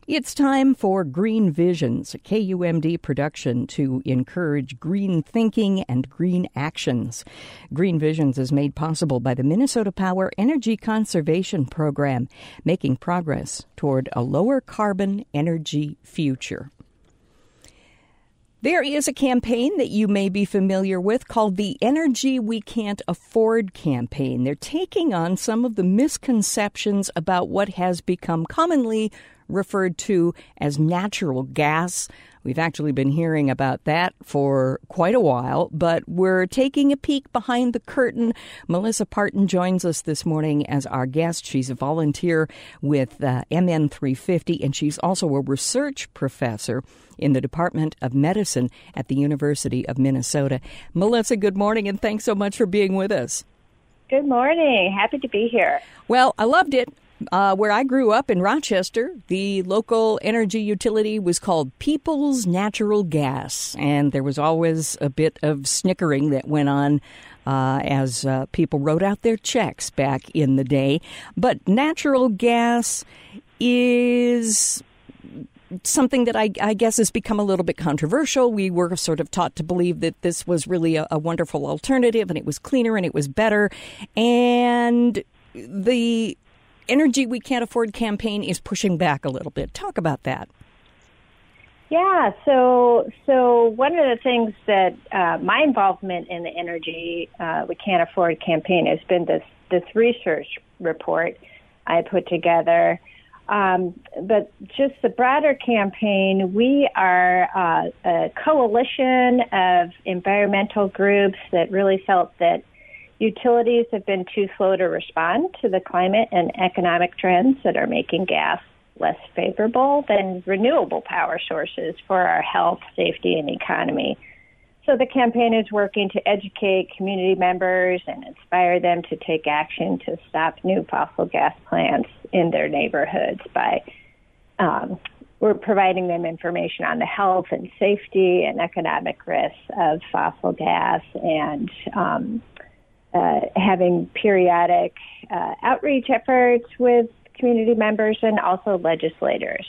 It's time for Green Visions, a KUMD production to encourage green thinking and green actions. Green Visions is made possible by the Minnesota Power Energy Conservation Program, making progress toward a lower carbon energy future. There is a campaign that you may be familiar with called the Energy We Can't Afford campaign. They're taking on some of the misconceptions about what has become commonly referred to as natural gas. We've actually been hearing about that for quite a while, but we're taking a peek behind the curtain. Melissa Parton joins us this morning as our guest. She's a volunteer with MN 350, and she's also a research professor in the Department of Medicine at the University of Minnesota. Melissa, good morning, and thanks so much for being with us. Good morning. Happy to be here. Well, I loved it. Where I grew up in Rochester, the local energy utility was called Peoples Natural Gas, and there was always a bit of snickering that went on as people wrote out their checks back in the day. But natural gas is something that I guess has become a little bit controversial. We were sort of taught to believe that this was really a wonderful alternative, and it was cleaner and it was better. And the Energy We Can't Afford campaign is pushing back a little bit. Talk about that. Yeah, so one of the things that my involvement in the Energy We Can't Afford campaign has been this research report I put together. But just the broader campaign, we are a coalition of environmental groups that really felt that utilities have been too slow to respond to the climate and economic trends that are making gas less favorable than renewable power sources for our health, safety, and economy. So the campaign is working to educate community members and inspire them to take action to stop new fossil gas plants in their neighborhoods by we're providing them information on the health and safety and economic risks of fossil gas and having periodic outreach efforts with community members and also legislators.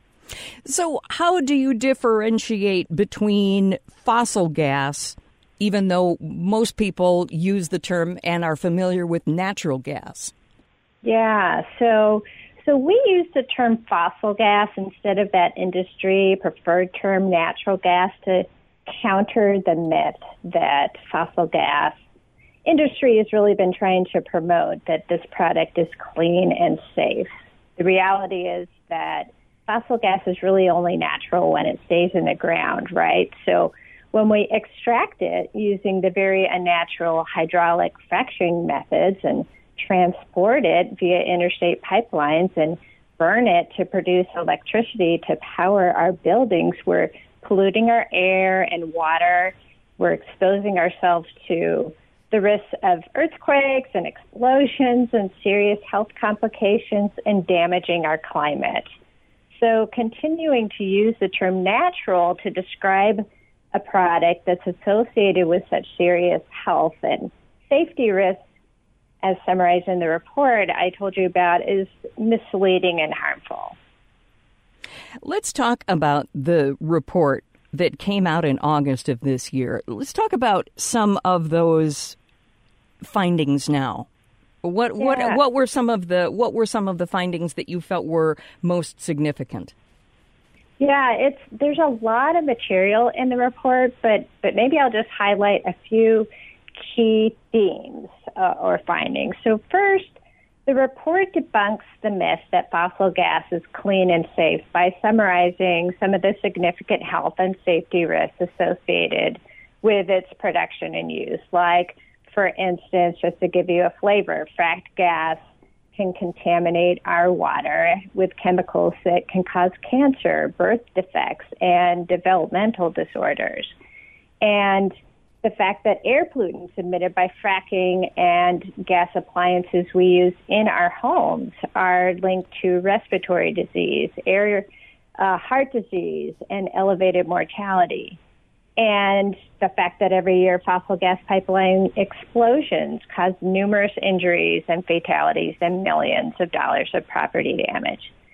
So how do you differentiate between fossil gas, even though most people use the term and are familiar with natural gas? Yeah, so we use the term fossil gas instead of that industry preferred term natural gas to counter the myth that fossil gas industry has really been trying to promote that this product is clean and safe. The reality is that fossil gas is really only natural when it stays in the ground, right? So when we extract it using the very unnatural hydraulic fracturing methods and transport it via interstate pipelines and burn it to produce electricity to power our buildings, we're polluting our air and water. We're exposing ourselves to the risks of earthquakes and explosions and serious health complications and damaging our climate. So continuing to use the term natural to describe a product that's associated with such serious health and safety risks, as summarized in the report I told you about, is misleading and harmful. Let's talk about the report that came out in August of this year. Let's talk about some of those findings now. What were some of the findings that you felt were most significant? Yeah, there's a lot of material in the report, but maybe I'll just highlight a few key themes or findings. So first, the report debunks the myth that fossil gas is clean and safe by summarizing some of the significant health and safety risks associated with its production and use. Like, for instance, just to give you a flavor, fracked gas can contaminate our water with chemicals that can cause cancer, birth defects, and developmental disorders. And the fact that air pollutants emitted by fracking and gas appliances we use in our homes are linked to respiratory disease, heart disease, and elevated mortality. And the fact that every year fossil gas pipeline explosions cause numerous injuries and fatalities and millions of dollars of property damage.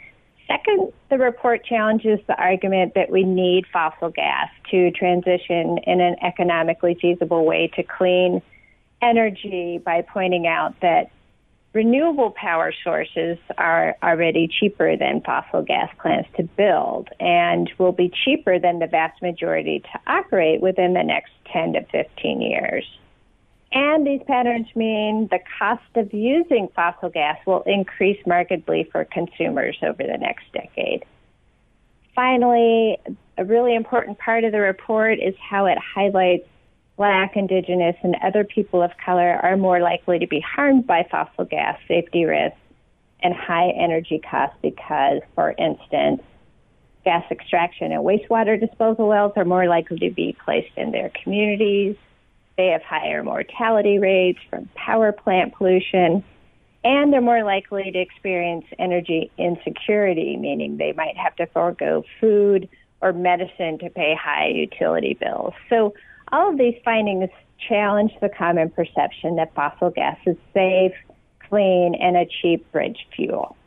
Second, the report challenges the argument that we need fossil gas to transition in an economically feasible way to clean energy by pointing out that renewable power sources are already cheaper than fossil gas plants to build and will be cheaper than the vast majority to operate within the next 10 to 15 years. And these patterns mean the cost of using fossil gas will increase markedly for consumers over the next decade. Finally, a really important part of the report is how it highlights Black, Indigenous, and other people of color are more likely to be harmed by fossil gas safety risks and high energy costs because, for instance, gas extraction and wastewater disposal wells are more likely to be placed in their communities. They have higher mortality rates from power plant pollution, and they're more likely to experience energy insecurity, meaning they might have to forego food or medicine to pay high utility bills. So all of these findings challenge the common perception that fossil gas is safe, clean, and a cheap bridge fuel.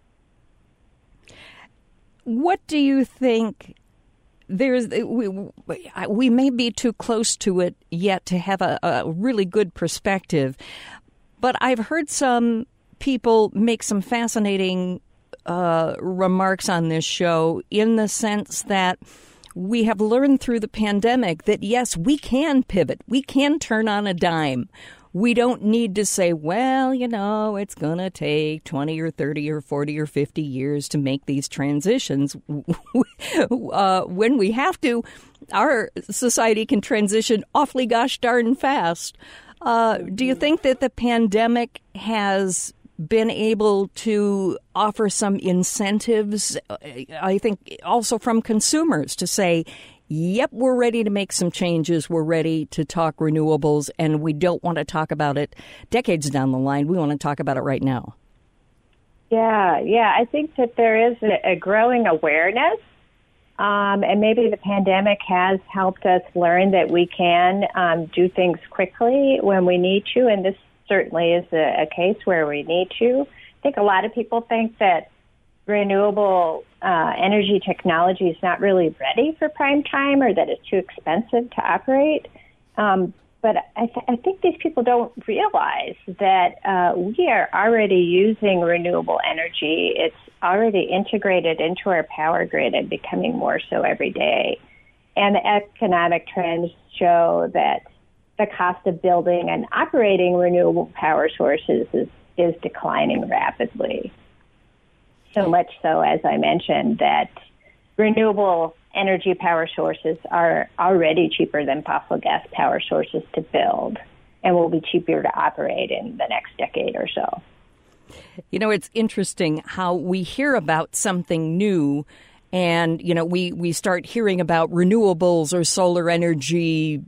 What do you think? We may be too close to it yet to have a really good perspective, but I've heard some people make some fascinating remarks on this show in the sense that we have learned through the pandemic that, yes, we can pivot. We can turn on a dime. We don't need to say, well, it's going to take 20 or 30 or 40 or 50 years to make these transitions. When we have to, our society can transition awfully gosh darn fast. Do you think that the pandemic has been able to offer some incentives, I think also from consumers, to say, yep, we're ready to make some changes. We're ready to talk renewables, and we don't want to talk about it decades down the line. We want to talk about it right now. Yeah. I think that there is a growing awareness, and maybe the pandemic has helped us learn that we can do things quickly when we need to, and this certainly is a case where we need to. I think a lot of people think that renewable energy technology is not really ready for prime time or that it's too expensive to operate. But I think these people don't realize that we are already using renewable energy. It's already integrated into our power grid and becoming more so every day. And the economic trends show that the cost of building and operating renewable power sources is declining rapidly. So much so, as I mentioned, that renewable energy power sources are already cheaper than fossil gas power sources to build and will be cheaper to operate in the next decade or so. It's interesting how we hear about something new and, we start hearing about renewables or solar energy,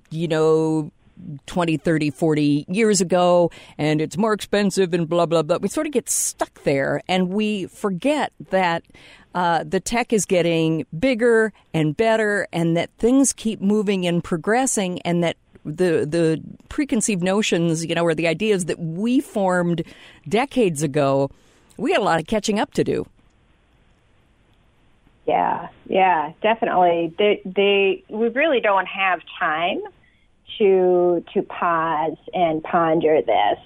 20, 30, 40 years ago, and it's more expensive and blah, blah, blah. We sort of get stuck there, and we forget that the tech is getting bigger and better, and that things keep moving and progressing, and that the preconceived notions, or the ideas that we formed decades ago, we had a lot of catching up to do. Yeah, definitely. We really don't have time to pause and ponder this.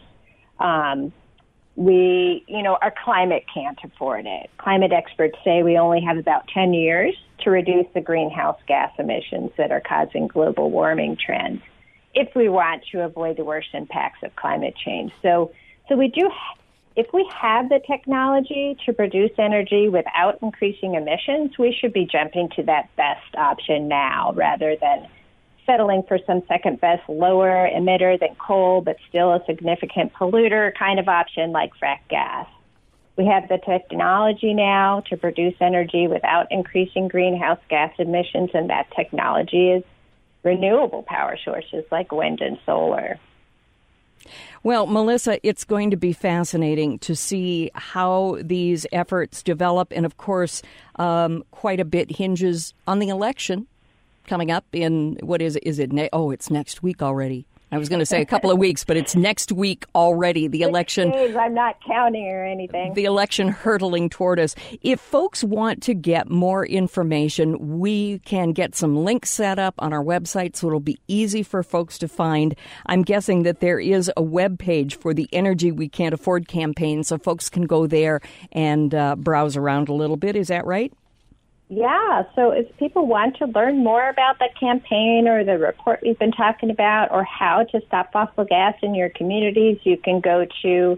Our climate can't afford it. Climate experts say we only have about 10 years to reduce the greenhouse gas emissions that are causing global warming trends if we want to avoid the worst impacts of climate change. So if we have the technology to produce energy without increasing emissions, we should be jumping to that best option now rather than settling for some second best lower emitter than coal, but still a significant polluter kind of option like frack gas. We have the technology now to produce energy without increasing greenhouse gas emissions, and that technology is renewable power sources like wind and solar. Well, Melissa, it's going to be fascinating to see how these efforts develop. And, of course, quite a bit hinges on the election coming up in, what is it? It's next week already. I was going to say a couple of weeks, but it's next week already. The election. 6 days, I'm not counting or anything. The election hurtling toward us. If folks want to get more information, we can get some links set up on our website so it'll be easy for folks to find. I'm guessing that there is a web page for the Energy We Can't Afford campaign, so folks can go there and browse around a little bit. Is that right? Yeah, so if people want to learn more about the campaign or the report we've been talking about or how to stop fossil gas in your communities, you can go to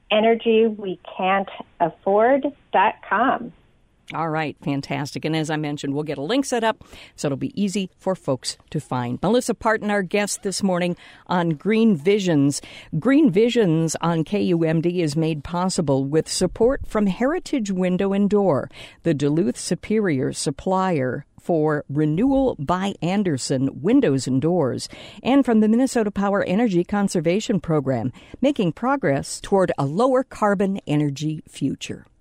energywecan'tafford.com. All right, fantastic. And as I mentioned, we'll get a link set up so it'll be easy for folks to find. Melissa Parton, our guest this morning on Green Visions. Green Visions on KUMD is made possible with support from Heritage Window and Door, the Duluth Superior supplier for Renewal by Andersen Windows and Doors, and from the Minnesota Power Energy Conservation Program, making progress toward a lower carbon energy future.